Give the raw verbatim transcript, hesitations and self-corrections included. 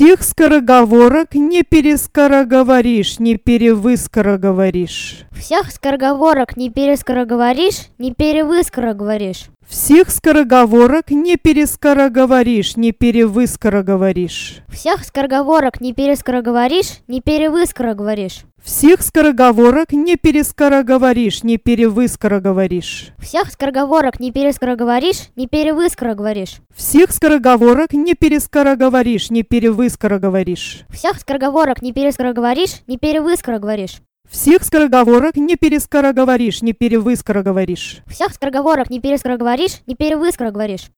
Всех скороговорок не перескороговоришь, не перевыскороговоришь. Всех скороговорок не перескороговоришь, не перевыскороговоришь. Всех скороговорок не перескороговоришь, не перевыскороговоришь. Всех скороговорок не перескороговоришь, не перевыскороговоришь. Всех скороговорок не перескороговоришь, не перевыскороговоришь. Всех скороговорок не перескороговоришь, не перевыскороговоришь. Всех скороговорок не перескороговоришь, не перевыскороговоришь. Всех скороговорок не перескороговоришь, не перевыскороговоришь. Всех скороговорок не перескороговоришь, не перевыскороговоришь. Всех скороговорок не перескороговоришь, не перевыскороговоришь.